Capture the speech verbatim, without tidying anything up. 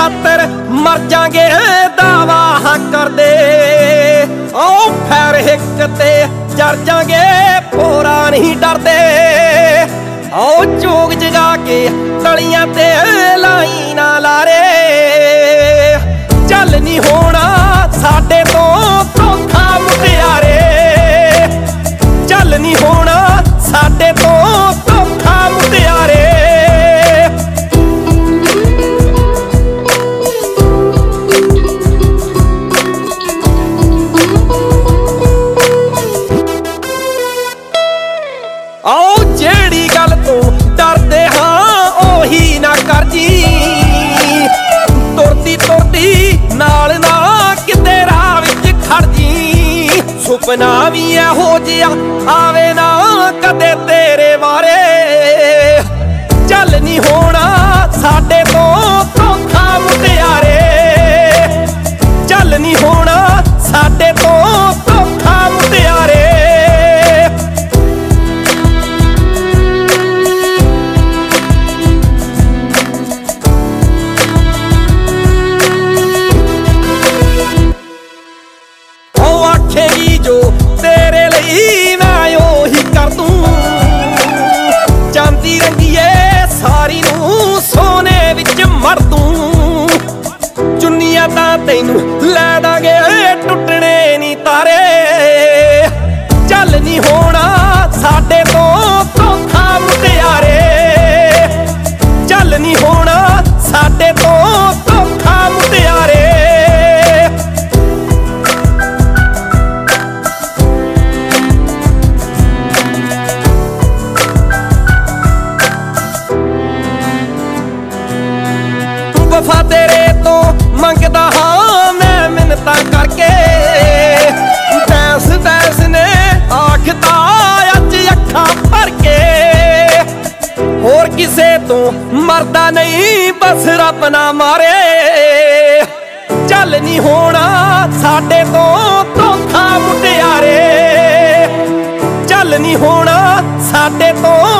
खातर मर जांगे दावा करदे ओ फैर हिक ते जर जांगे पोरा नहीं डरदे ओ जोग जगा के तलियां ते लाई ना लारे चल नहीं होना साडे तो धोखा मुटियारे चल नहीं होना साडे तो धोखा मुटियारे आओ जेड़ी गल तो डरदे हाँ ओही ना कर जी तुरती तुरती नाल ना किते राह विच खड़ जी सुपना भी इहो जिहा आवे ना कदे तेरे बारे चल नहीं होना साडे तो धोखा मुटियारे चल नहीं होना साडे तो धोखा मुटियारे जो तेरे लिए मैं ओही कर दूं चांदी रंगीए सारी नू सोने विच मर दूं चुन्नियां तां तैनू लै दांगे टुटने नी तारे चल नहीं होना साडे तो धोखा मुटियारे चल नहीं होना साडे तो धोखा मुटियारे वफा तेरे तो मंगदा हाँ मैं मिन्नतां करके बैस बैस ने आखदा अज अखां भर के होर किसे तो मरदा नहीं बस रब ना मारे चल नहीं होना साडे तो धोखा मुटियारे चल नहीं होना साडे तो